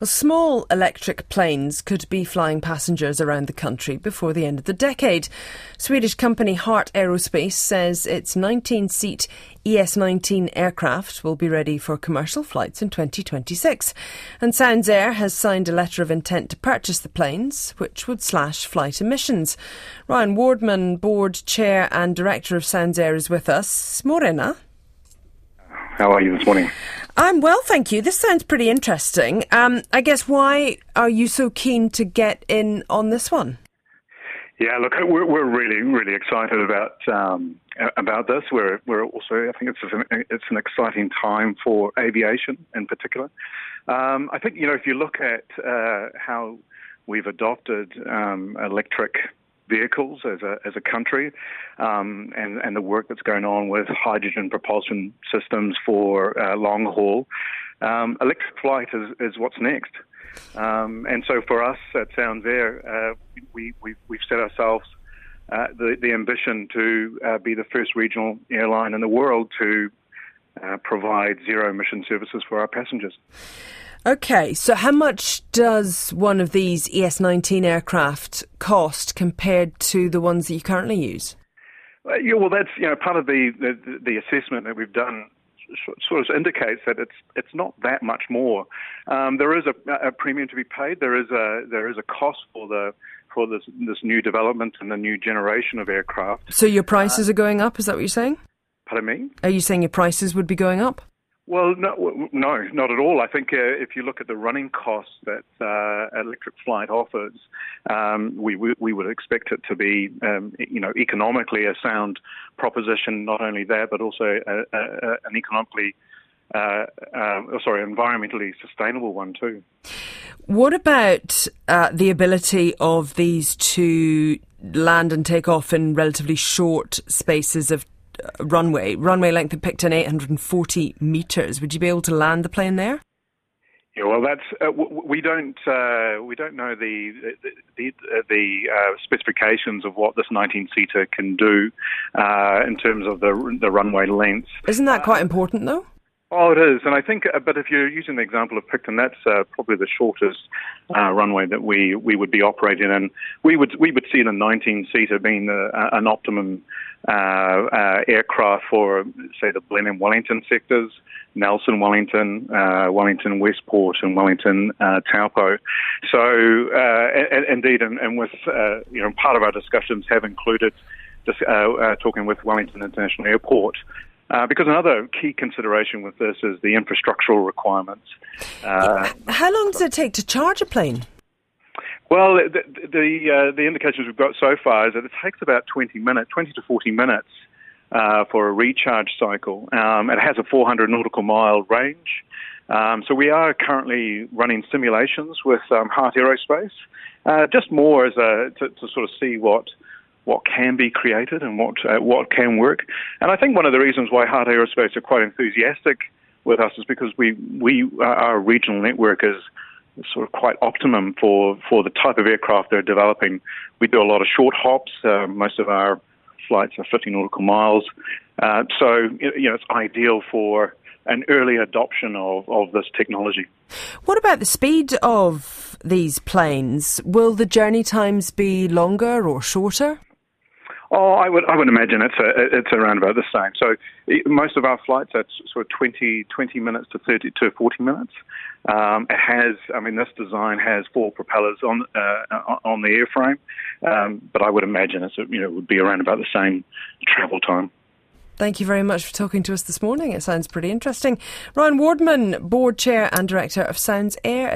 Well, small electric planes could be flying passengers around the country before the end of the decade. Swedish company Heart Aerospace says its 19-seat ES-19 aircraft will be ready for commercial flights in 2026. And Sounds Air has signed a letter of intent to purchase the planes, which would slash flight emissions. Ryan Wardman, Board Chair and Director of Sounds Air, is with us. Morena. How are you this morning? I'm well, thank you. This sounds pretty interesting. I guess, why are you so keen to get in on this one? Yeah, look, we're really excited about this. We're also, I think it's an exciting time for aviation in particular. I think, if you look at how we've adopted electric vehicles as a country, and the work that's going on with hydrogen propulsion systems for long haul, electric flight is what's next. And so for us at Sounds Air, we've set ourselves the ambition to be the first regional airline in the world to provide zero emission services for our passengers. OK, so how much does one of these ES-19 aircraft cost compared to the ones that you currently use? Well, that's part of the assessment that we've done. Sort of indicates that it's not that much more. There is a premium to be paid. There is a cost for this new development and the new generation of aircraft. So your prices are going up? Is that what you're saying? Pardon me? Are you saying your prices would be going up? Well, no, not at all. I think if you look at the running costs that electric flight offers, we would expect it to be, economically a sound proposition. Not only that, but also an environmentally sustainable one too. What about the ability of these to land and take off in relatively short spaces of runway length of Picton 840 metres? Would you be able to land the plane there? Yeah, well, that's we don't know the specifications of what this 19-seater can do in terms of the runway length. Isn't that quite important, though? Oh, it is, and I think, but if you're using the example of Picton, that's probably the shortest runway that we would be operating in. We would see the 19-seater being an optimum aircraft for, say, the Blenheim Wellington sectors, Nelson Wellington, Wellington Westport, and Wellington Taupo. So, indeed, and with part of our discussions have included just talking with Wellington International Airport. Because another key consideration with this is the infrastructural requirements. How long does it take to charge a plane? Well, the indications we've got so far is that it takes about 20 to 40 minutes for a recharge cycle. It has a 400 nautical mile range. So we are currently running simulations with Heart Aerospace, just more as to sort of see what can be created and what can work. And I think one of the reasons why Heart Aerospace are quite enthusiastic with us is because our regional network is sort of quite optimum for the type of aircraft they're developing. We do a lot of short hops. Most of our flights are 50 nautical miles. So it's ideal for an early adoption of this technology. What about the speed of these planes? Will the journey times be longer or shorter? Oh, I would imagine it's around about the same. So most of our flights are sort of 20 minutes to 30 to 40 minutes. It has, this design has 4 propellers on the airframe, but I would imagine it would be around about the same travel time. Thank you very much for talking to us this morning. It sounds pretty interesting. Ryan Wardman, Board Chair and Director of Sounds Air.